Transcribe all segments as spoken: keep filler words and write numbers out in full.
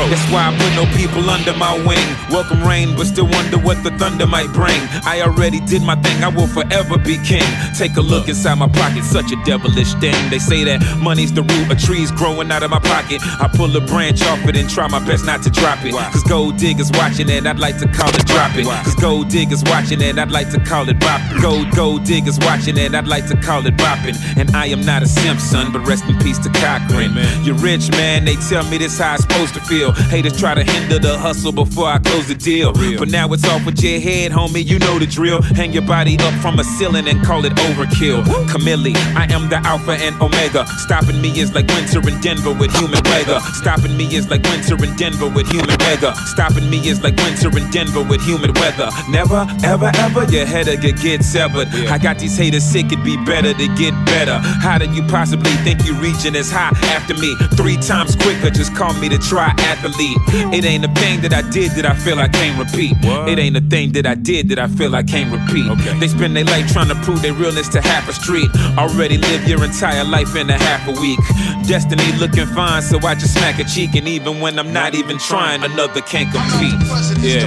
That's why I put no people under my wing. Welcome rain, but still wonder what the thunder might bring. I already did my thing, I will forever be king. Take a look inside my pocket, such a devilish thing. They say that money's the root of trees growing out of my pocket. I pull a branch off it and try my best not to drop it. Cause gold diggers watching and I'd like to call it drop it. Cause gold diggers watching and I'd like to call it bop. Gold, gold diggers watching and I'd like to call it bopping. And I am not a Simpson, but rest in peace to Cochran. You're rich, man, they tell me this how it's supposed to feel. Haters try to hinder the hustle before I close the deal. But now it's off with your head, homie, you know the drill. Hang your body up from a ceiling and call it overkill. Camille, I am the Alpha and Omega. Stopping me is like winter in Denver with human weather. Stopping me is like winter in Denver with human weather. Stopping me is like winter in Denver with humid weather. Never, ever, ever your head could get severed. I got these haters sick, it'd be better to get better. How did you possibly think you reaching as high after me? Three times quicker, just call me the triathlete. It ain't a thing that I did that I feel I can't repeat. What? It ain't a thing that I did that I feel I can't repeat. Okay. They spend their life trying to prove their realness to half a street. Already live your entire life in a half a week. Destiny looking fine, so I just smack a cheek. And even when I'm not even trying, another can't compete. Yeah.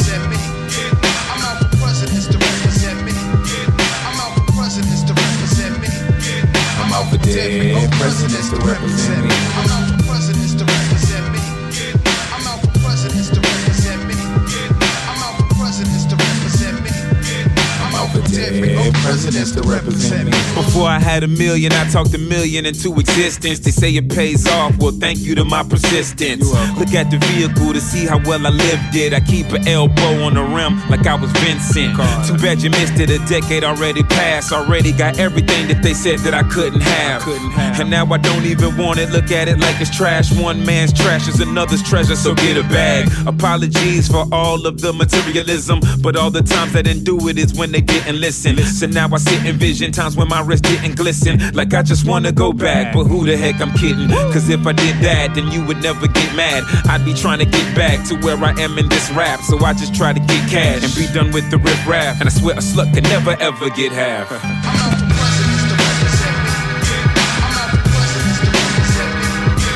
I'm out for presidents to represent me. I'm out for presidents to represent me. I'm out for dead presidents to represent me. I'm out for presidents to represent me. I'm out for presidents to represent me. I'm out for presidents to represent me. I'm out for dead presidents to represent me. Before I had a million, I talked a million into existence. They say it pays off, well thank you to my persistence. Look at the vehicle to see how well I lived it. I keep an elbow on the rim like I was Vincent. Too bad you missed it, a decade already passed. Already got everything that they said that I couldn't have. And now I don't even want it, look at it like it's trash. One man's trash is another's treasure, so get a bag. Apologies for all of the materialism, but all the times I didn't do it is when they didn't listen. So now I sit and vision times when my wrist didn't glisten. Like I just wanna go back, but who the heck I'm kidding? Cause if I did that, then you would never get mad. I'd be trying to get back to where I am in this rap. So I just try to get cash and be done with the riff rap. And I swear a slut can never ever get half.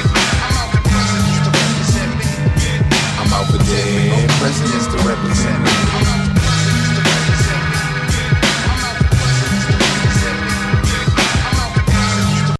I'm out for presidents to represent me. I'm out for presidents to represent me. I'm out for dead presidents to represent me.